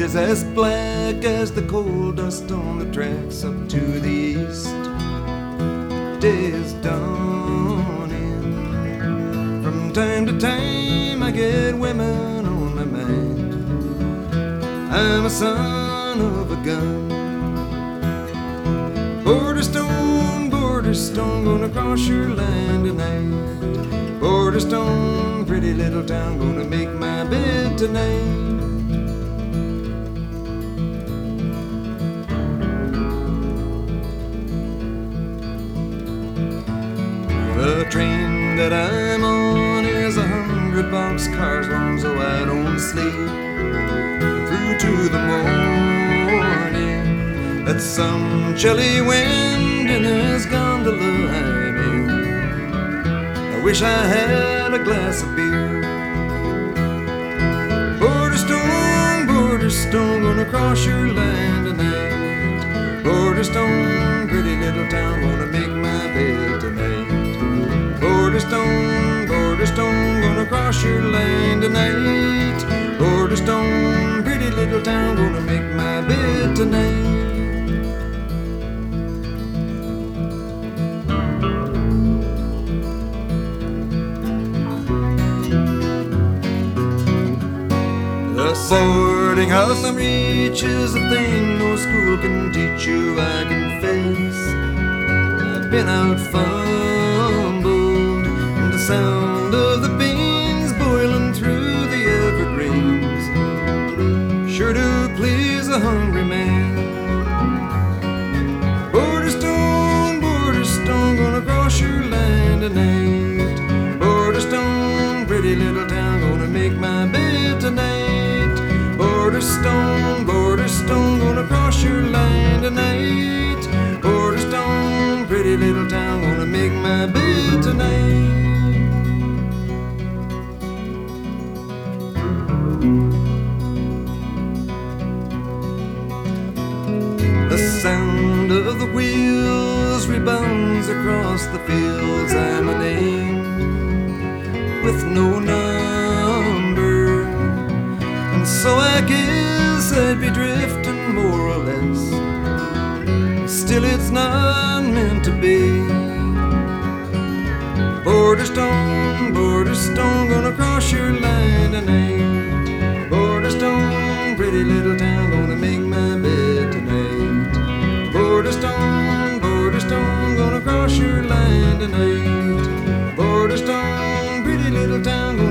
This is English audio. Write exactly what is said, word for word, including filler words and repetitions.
is as black as the coal dust on the tracks up to the east. Day is dawning. From time to time I get women on my mind. I'm a son of a gun. Border stone, border stone, gonna cross your line tonight. Border stone, pretty little town, gonna make my bed tonight. The train that I'm on is a hundred boxcars long, so I don't sleep through to the morning. That's some chilly wind in his gondola I'm in. I wish I had a glass of beer. Border stone, border stone, gonna cross your line tonight. Border stone, pretty little town, gonna make my bed tonight. Border stone, border stone, gonna cross your line tonight. Border stone, pretty little town, gonna make my bed tonight. The boarding house reaches a thing no school can teach you, I confess. I've been out fumbled, and the sound of the beans boiling through the evergreens sure do please a hungry man. Border stone, border stone, gonna cross your line tonight. Border stone, pretty little town, gonna make my bed tonight. Border stone, border stone, gonna cross your line tonight. Border stone, pretty little town, gonna make my bed tonight. The sound of the wheels rebounds across the fields. I'm a name with no number, and so I guess I'd be drifting more or less. Still it's not meant to be. Border stone, border stone, gonna cross your line tonight. Border stone, pretty little town, gonna make my bed tonight. Border stone, border stone, gonna cross your line tonight. Border stone, pretty little town,